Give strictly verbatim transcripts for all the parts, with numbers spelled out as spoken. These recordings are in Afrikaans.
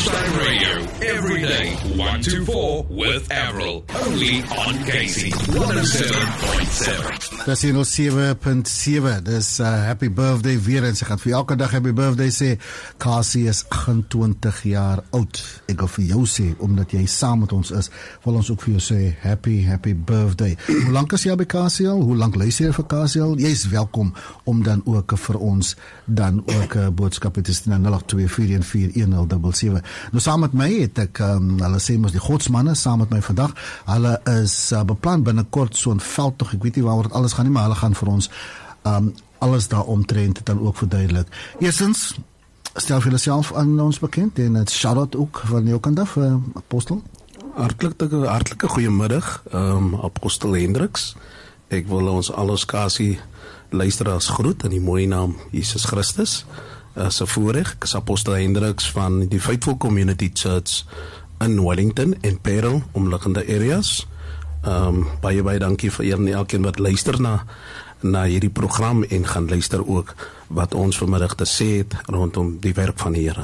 Lunchtime Radio, every day, one to four with Avril, only on Casey, one oh seven point seven. Dis hier ons sewe punt sewe, dis uh, happy birthday weer, en sy gaan vir elke dag happy birthday sê. Casey is agt-en-twintig jaar oud. Ek wil vir jou sê, omdat jy saam met ons is, wil ons ook vir jou sê, happy, happy birthday. Hoe lang is jy by Casey al? Hoe lang luister jy vir Casey al? Jy is welkom om dan ook vir ons dan ook uh, boodskappe te stuur na nul agt twee vier een vier een nul sewe sewe. Nou saam met my het ek, um, hulle sê mos die godsmanne, saam met my vandag, hulle is uh, beplan binnekort so'n veldtog, ek weet nie waaroor het alles gaan nie, maar hulle gaan vir ons um, alles daar omtrent dan ook verduidelik. Eerstens, stel vir jouself aan ons bekend, en het shout-out ook van jou kant af, uh, Apostel. Hartelike, hartelike goeiemiddag, um, Apostel Hendriks. Ek wil ons alles Casey luisteraars groet in die mooie naam Jesus Christus. As 'n voorreg, ek is Apostel Hendriks van die Faithful Community Church in Wellington en Parel, omliggende areas. Um, baie baie dankie vir een en elkeen wat luister na, na hierdie program en gaan luister ook wat ons vanmiddag te sê het rondom die werk van die Here.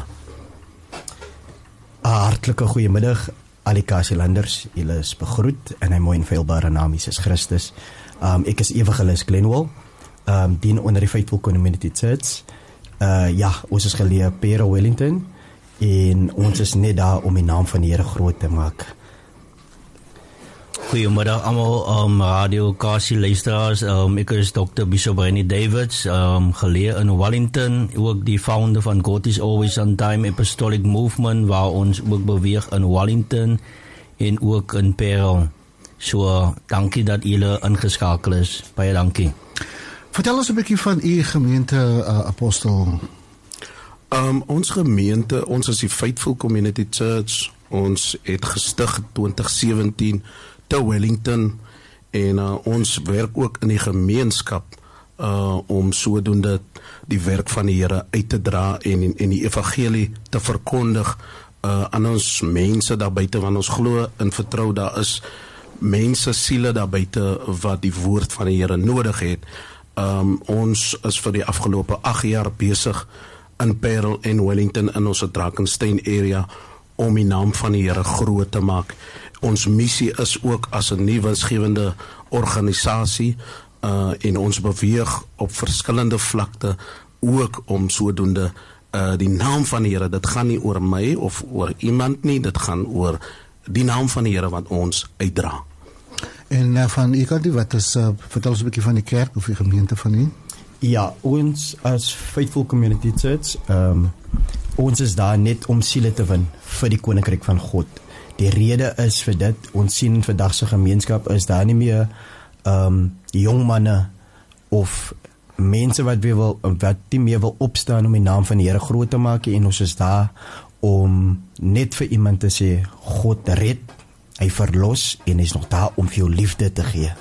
Hartelike goeiemiddag, al die Caseylanders, julle is begroet in 'n mooi en feilbare naam Jesus Christus. Um, ek is Evangelist Glenwell, um, dien onder die Faithful Community Church. Uh, ja, ons is geleë Parel, Wellington, en ons is net daar om die naam van die Here groot te maak. Goeiemiddag almal, um, Radio Casey luisteraars, um, ek is dokter Bishop Rennie Davids, um, geleë in Wellington, ook die founder van God is Always on Time Apostolic Movement, waar ons ook beweeg in Wellington en ook in Parel. So, dankie dat julle ingeskakel is, baie dankie. Vertel ons 'n bietjie van u gemeente, uh, Apostel. Um, ons gemeente, ons is die Faithful Community Church, ons het gestig in twintig sewentien te Wellington, en uh, ons werk ook in die gemeenskap uh, om sodoende die werk van die Here uit te dra en, en die evangelie te verkondig uh, aan ons mense daar buite, want ons glo en vertrou daar is mense siele daar buite wat die woord van die Here nodig het. Um, ons is vir die afgelope agt jaar besig in Parel en Wellington in ons Drakensberg area om die naam van die Here groot te maak. Ons missie is ook as 'n nie winsgewende organisasie uh, en ons beweeg op verskillende vlakte ook om sodoende uh, die naam van die Here, dit gaan nie oor my of oor iemand nie, dit gaan oor die naam van die Here wat ons uitdra. En uh, van u kant, wat is, uh, vertel ons 'n bietjie van die kerk of die gemeente van u? Ja, ons as Faithful Community Church, um, ons is daar net om siele te win vir die koninkryk van God. Die rede is vir dit, ons sien vandag se gemeenskap is daar nie meer um, jong manne of mense wat weer wil, wat nie meer wil opstaan om die naam van die Here groot te maak, en ons is daar om net vir iemand te sê, God red, hy verlos, en hy is nog daar om vir jou liefde te gee.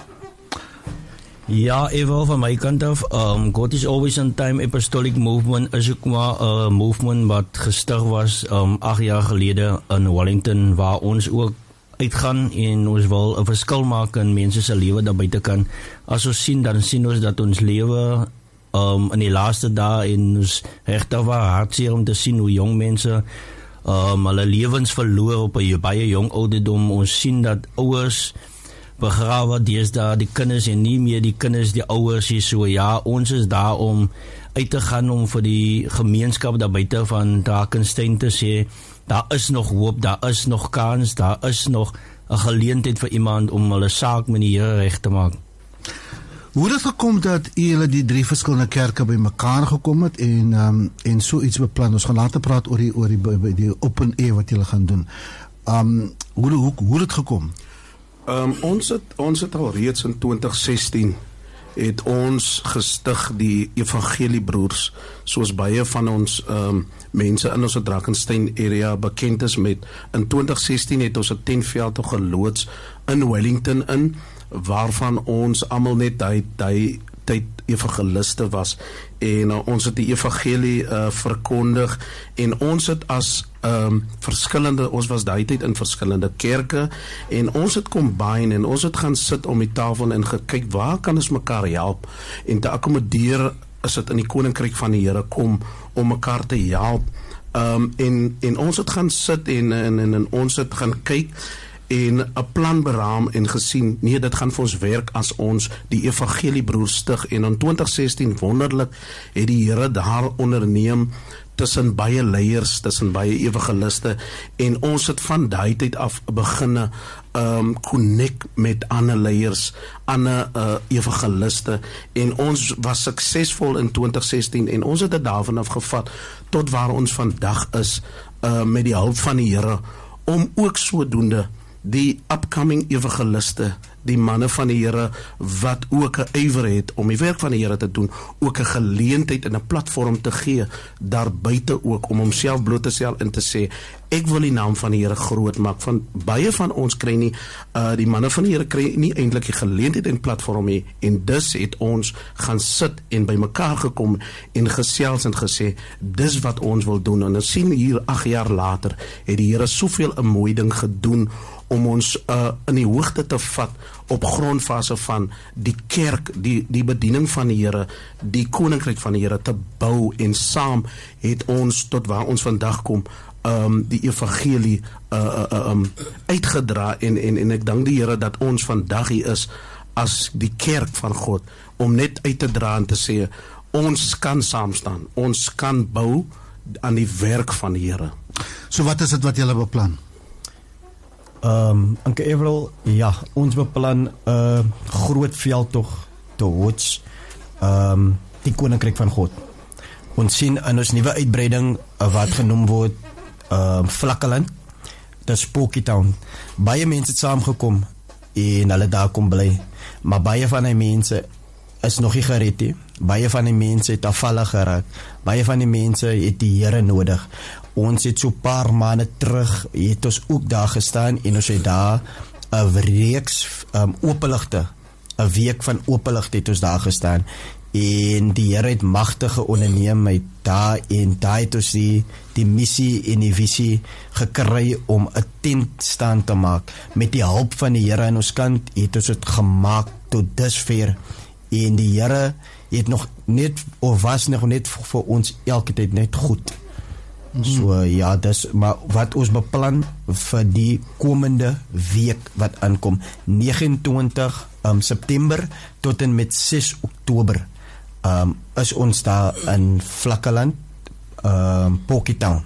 Ja, even van my kant af, um, God is Always on Time Apostolic Movement is ook maar 'n uh, movement wat gestig was um, acht jaar gelede in Wellington, waar ons ook uitgaan en ons wil 'n verskil maak in mense se lewe daar buite kan. As ons sien, dan sien ons dat ons lewe um, in die laaste dae, en ons regtig waar hartseer om te sien hoe jong mense um, hulle lewens verloor op 'n baie jong ouderdom. Ons sien dat ouers begrawe deesdae die kinders en nie meer die kinders die ouers is. So ja, ons is daar om uit te gaan om vir die gemeenskap daar buite van Drakensberg te sê, daar is nog hoop, daar is nog kans, daar is nog 'n geleentheid vir iemand om hulle saak met die Here reg te maak. Hoe het het gekom dat julle die drie verskillende kerke by mekaar gekom het en um, en so iets beplan? Ons gaan later praat oor die oor die, die open air wat julle gaan doen. Um, hoe hoe hoe het gekom? Um, ons het ons het al reeds in twintig sestien het ons gestig die evangeliebroers, soos baie van ons um, mense in ons Drakensberg area bekend is met. In twintig sestien het ons 'n tentveld geloods in Wellington in, waarvan ons almal net daai daai tyd evangeliste was, en uh, ons het die evangelie uh, verkondig, en ons het as um, verskillende, ons was daai tyd in verskillende kerke, en ons het combine, en ons het gaan sit om die tafel en gekyk, waar kan ons mekaar help, en te akkommodeer, as dit in die koninkryk van die Here kom, om mekaar te help, Um, en, en ons het gaan sit en, en, en, en ons het gaan kyk en 'n plan beraam en gesien, nee, dit gaan vir ons werk as ons die evangeliebroer stig. En in twintig sestien wonderlik het die Here daar onderneem tussen baie leiers, tussen baie evangeliste, en ons het van daai tyd af beginne um, connect met ander leiers, ander uh, evangeliste, en ons was suksesvol in twintig sestien, en ons het dit daarvan afgevat tot waar ons vandag is, uh, met die hulp van die Here, om ook sodoende die upcoming evangeliste, die manne van die Here wat ook 'n ywer het om die werk van die Here te doen, ook 'n geleentheid en 'n platform te gee daar buite ook, om homself bloot te stel en te sê, ek wil die naam van die Here groot maak. Van baie van ons kry nie, uh, die manne van die Here kry nie eintlik die geleentheid en platform nie, en dus het ons gaan sit en by mekaar gekom en gesels en gesê, dis wat ons wil doen. En ons sien hier agt jaar later, het die Here soveel 'n mooi ding gedoen om ons uh, in die hoogte te vat op grondfase van die kerk, die, die bediening van die Here, die koninkryk van die Here te bou, en saam het ons tot waar ons vandag kom, um, die evangelie uh, uh, um, uitgedra, en, en, en ek dank die Here dat ons vandag hier is as die kerk van God, om net uit te dra en te sê, ons kan saam staan, ons kan bou aan die werk van die Here. So wat is dit wat julle beplan? Um, Anke Everal, ja, ons beplan 'n uh, groot veldtog towards um, die koninkryk van God. Ons sien in ons nuwe uitbreiding uh, wat genoem word uh, Vlakkeland, dis Pokie Town. Baie mense het saamgekom en hulle daar kom bly, maar baie van die mense is nog nie gered nie. Baie van die mense het afvallig geraak. Baie van die mense het die Here nodig. Ons het so paar maande terug, het ons ook daar gestaan, en ons het daar 'n reeks um, openligte, 'n week van openligte het ons daar gestaan, en die Here het magtige onderneem met daar, en daar het ons die, die missie en die visie gekry om 'n tent staan te maak. Met die hulp van die Here aan ons kant het ons het gemaak tot dusver, en die Here het nog net, of was nog net vir ons elke tyd net goed. So ja, dis maar wat ons beplan vir die komende week wat aankom, negenentwintig um, September tot en met ses Oktober, um, is ons daar in Vlakkeland, um, Pokie Town.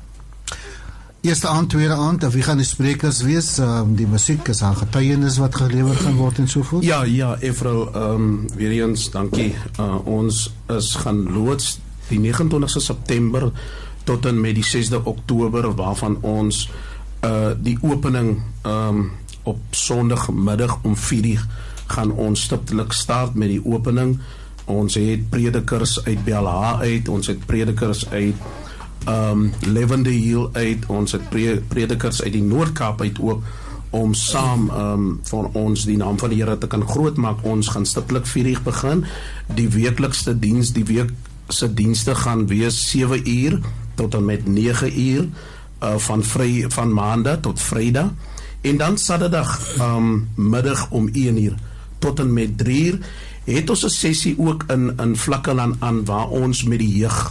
Eerste aand, tweede aand, en wie gaan die sprekers wees? Um, die musiek, is daar getuienis wat gelewer gaan word en so voort? Ja, ja, Efrou, um, weer eens, dankie. Uh, ons is gaan loods die negenentwintigste September tot en met die sesde Oktober, waarvan ons uh, die opening um, op sondagmiddag om vier uur gaan ons stiptelik start met die opening. Ons het predikers uit B L H uit, ons het predikers uit um, Lewende Hiel uit, ons het pre predikers uit die Noord-Kaap uit ook, om saam um, van ons die naam van die Here te kan grootmaak. Ons gaan stiptelik vier uur begin. Die weeklikste diens, die weekse dienste gaan wees sewe uur tot en met nege uur, uh, van, vry, van maandag tot vrydag, en dan Saterdag um, middag om een uur tot en met drie uur, het ons 'n sessie ook in, in Vlakkeland aan, waar ons met die jeug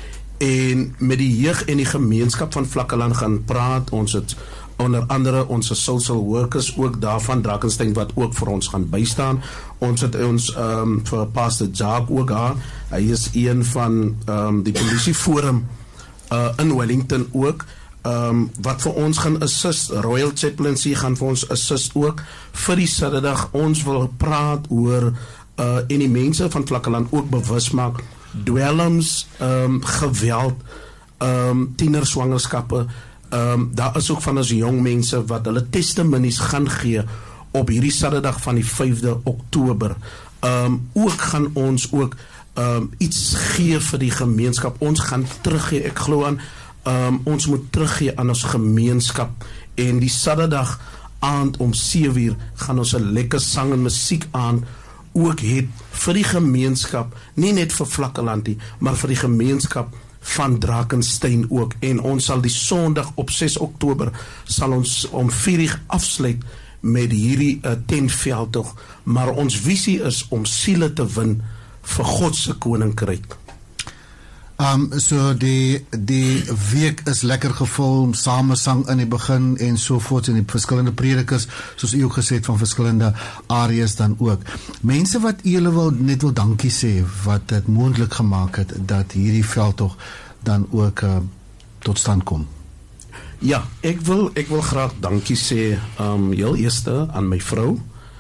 en met die jeug en die gemeenskap van Vlakkeland gaan praat. Ons het onder andere onze social workers ook daarvan, Drakensberg, wat ook vir ons gaan bystaan. Ons het ons um, vir Pastor Jacques ook aan, hy is een van um, die polisieforum uh, in Wellington ook, um, wat vir ons gaan assist. Royal Chaplaincy gaan vir ons assist ook vir die Saterdag. Ons wil praat oor uh, en die mense van Vlakkeland ook bewus maak, dwelms, um, geweld, um, tienerswangerskappe. Um, daar is ook van ons jong mense wat hulle testimonies gaan gee op hierdie Saterdag van die vyfde Oktober. Um, ook gaan ons ook um, iets gee vir die gemeenskap. Ons gaan teruggee, ek glo aan, um, ons moet teruggee aan ons gemeenskap. En die Saterdag aand om sewe uur gaan ons 'n lekker sang en musiek aan ook het vir die gemeenskap, nie net vir Vlakkeland nie, maar vir die gemeenskap van Drakensberg ook. En ons sal die Sondag op ses Oktober sal ons om vier uur afsluit met hierdie uh, tentveldtog, maar ons visie is om siele te win vir God se koninkryk. Um so die die week is lekker gevul, samesang in die begin en so voort, en die verskillende predikers, soos u ook gesê het, van verskillende areas dan ook. Mense wat julle wil net wil dankie sê, wat dit moontlik gemaak het dat hierdie veldtog dan ook uh, tot stand kom. Ja, ek wil ek wil graag dankie sê um heel eerste aan my vrou,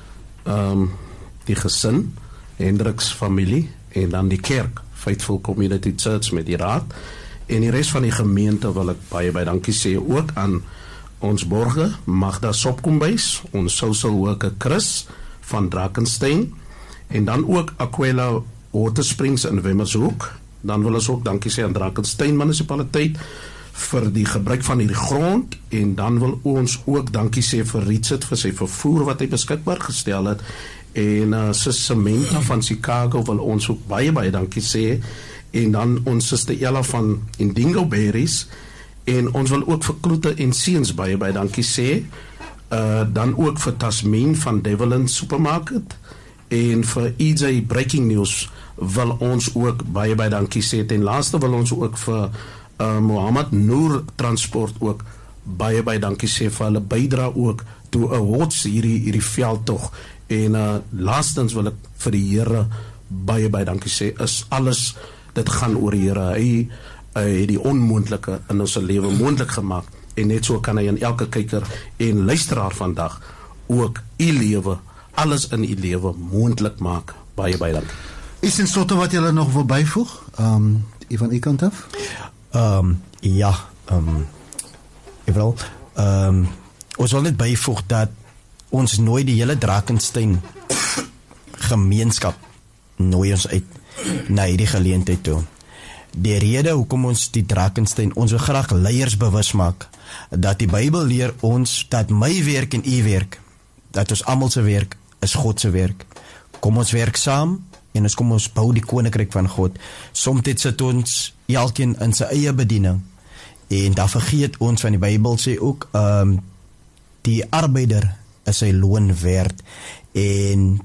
um die gesin, Hendriks familie en dan die kerk, Faithful Community Church met die raad, en die rest van die gemeente wil ek baie baie dankie sê, ook aan ons borge, Magda Sopkombuis, ons social worker Chris van Drakensberg, en dan ook Aquila Watersprings in Wemmershoek. Dan wil ons ook dankie sê aan Drakensberg munisipaliteit vir die gebruik van hierdie grond, en dan wil ons ook dankie sê vir Richard vir sy vervoer wat hy beskikbaar gestel het, en uh, sis Samantha van Chicago wil ons ook baie baie dankie sê, en dan ons sister Ella van Indigo Berries, en ons wil ook vir Kloete en Seuns baie baie dankie sê, uh, dan ook vir Tasmin van Devlin Supermarket, en vir E J Breaking News wil ons ook baie baie dankie sê, ten laaste wil ons ook vir uh, Mohammed Noor Transport ook baie baie dankie sê vir hulle bydra ook toe awards hierdie hierdie veldtog, en uh, laastens wil ek vir die Here baie baie dankie sê, is alles, dit gaan oor die Here, hy uh, het die onmoontlike in ons lewe moontlik gemaak, en net so kan hy in elke kyker en luisteraar vandag ook u lewe, alles in u lewe moontlik maak. Baie baie dankie. Is en sotte wat julle nog wil byvoeg? Um, van u kant af? Um, ja, um, Evrel, um, ons wil net byvoeg dat ons nooi die hele Drakensberg gemeenskap nooi ons uit na hierdie geleentheid toe. Die rede hoekom ons die Drakensberg, ons wil graag leiers bewus maak, dat die Bybel leer ons dat my werk en u werk, dat ons almal se werk is God se werk. Kom ons werk saam, en ons kom ons bou die koninkryk van God. Soms sit ons elkeen in sy eie bediening, en daar vergeet ons van die Bybel sê ook, um, die arbeider is sy loon werd, en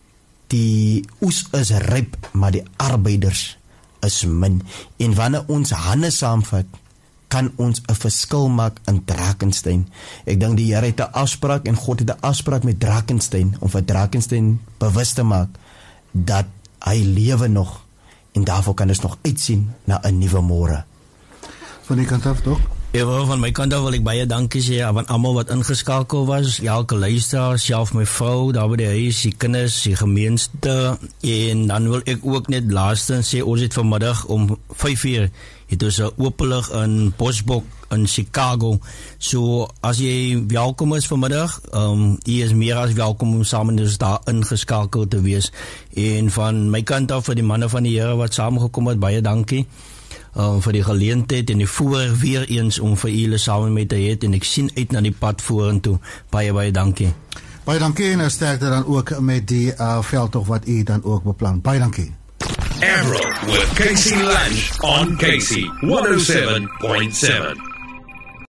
die oes is ryp, maar die arbeiders is min, en wanneer ons hande saamvat, kan ons 'n verskil maak in Drakensberg. Ek dink die Here het 'n afspraak, en God het 'n afspraak met Drakensberg, om vir Drakensberg bewus te maak, dat hy lewe nog, en daarvoor kan ons nog uitsien na 'n nuwe môre. Van die kant af, toch? Ja, van my kant af wil ek baie dankie sê aan almal wat ingeskakel was, elke luisteraar, self my vrou, daar by die huis, die kinders, die gemeenste, en dan wil ek ook net laastens sê, ons het vanmiddag om vyf uur, het ons 'n openlig in Bosbok in Chicago, so as jy welkom is vanmiddag, um, jy is meer as welkom om saam met ons daar ingeskakel te wees, en van my kant af vir die manne van die Here wat saamgekom het, baie dankie, Um, vir die geleentheid en die voor weer eens om vir julle saam met te hê, en ek sien uit na die pad vorentoe. Baie baie dankie. Baie dankie, en sterkte dan ook met die uh, veldtog wat u dan ook beplan. Baie dankie. Avril with Casey Lunch on Casey one oh seven point seven.